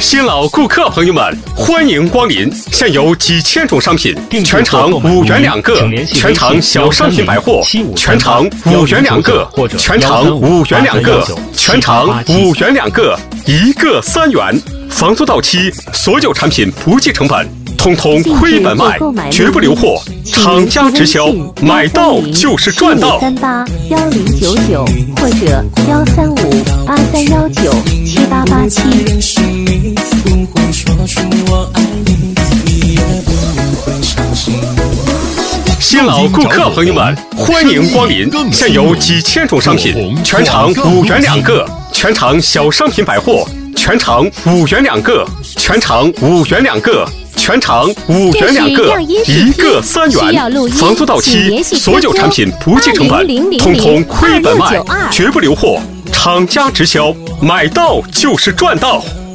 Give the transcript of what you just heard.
新老顾客朋友们，欢迎光临！现有几千种商品，全场5元2个，全场小商品百货，全场5元2个，全场5元2个，全场5元2个，1个3元。房租到期，所有产品不计成本，通通亏本卖，绝不留货，厂家直销，买到就是赚到。 381099或者13583197887。 新老顾客朋友们，欢迎光临！现有几千种商品，全场5元2个，全场小商品百货，全场5元2个，全场5元2个，全场5元2个，1个3元。房租到期，所有产品不计成本，通通亏本卖，绝不留货，厂家直销，买到就是赚到。